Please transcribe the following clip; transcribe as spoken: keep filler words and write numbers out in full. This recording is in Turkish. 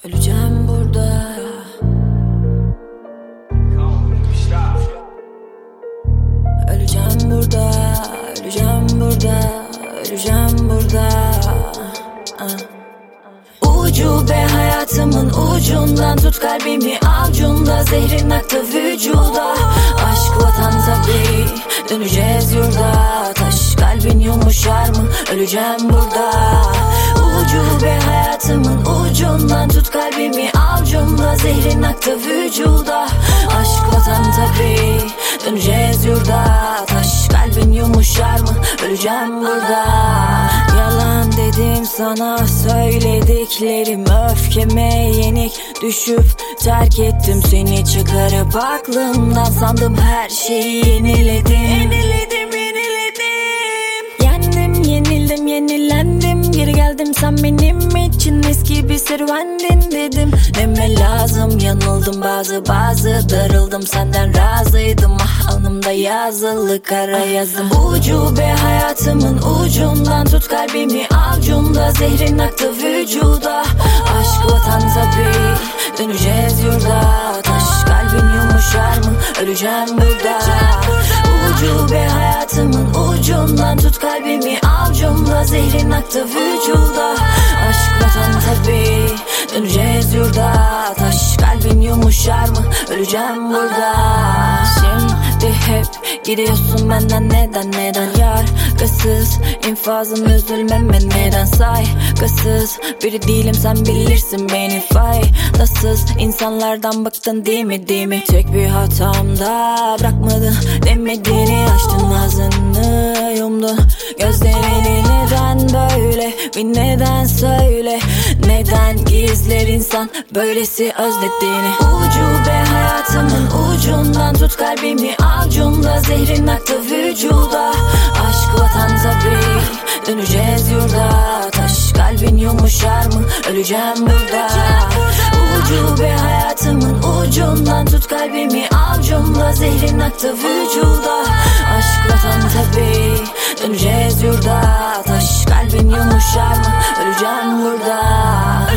Öleceğim burada. Öleceğim burada, öleceğim burada, öleceğim burada. ah. Ucube hayatımın ucundan tut kalbimi avcunda, zehrin aktı vücuda. Aşk vatan tabi, döneceğiz yurda. Taş kalbin yumuşar mı? Öleceğim burada. Ucube hayatımın ucundan tut kalbimi avcumda, zehrin aktı vücuda. Aşk vatan tabi, döneceğiz yurda. Taş kalbin yumuşar mı? Öleceğim burada. Yalan dedim sana söylediklerim, öfkeme yenik düşüp terk ettim seni. Çıkarıp aklımdan sandım her şeyi yeniledim. Yeniledim, yeniledim. Yendim, yenildim, yenilendim. Geri geldim, sen benim için eski bir serüvendin dedim. Deme lazım, yanıldım bazı bazı. Darıldım, senden razıydım. Ah, alnımda yazılı kara yazım. Ucube hayatımın ucundan tut kalbimi avcumda, zehrin aktı vücuda. Aşk vatan tabi, döneceğiz yurda. Taş kalbin yumuşar mı? Öleceğim burada. Ucube hayatımın ucundan tut kalbimi avcumda, zehrin aktı vücuda. Aşk vatan tabi, döneceğiz yurda. Taş kalbin yumuşar mı? Öleceğim burada. Şimdi hep gidiyorsun benden, neden neden? Yargısız infazın, üzülmeme neden? Saygısız biri değilim, sen bilirsin beni. Faydasız insanlardan bıktın değil mi, değil mi? Tek bir hatamda bırakmadın demediğini, açtın ağzını yumdun gözlerini. Neden böyle bir neden söyle? Neden gizler insan böylesi özlediğini? Ucube hayatımın ucundan tut kalbimi avcumda, zehrin aktı vücuda. Aşk vatan tabi, döneceğiz yurda. Taş kalbin yumuşar mı? Öleceğim burada. Ucube hayatımın ucundan tut kalbimi avcumda, zehrin aktı vücuda. Aşk vatan tabi, döneceğiz yurda. Taş kalbin yumuşar mı? Öleceğim burada.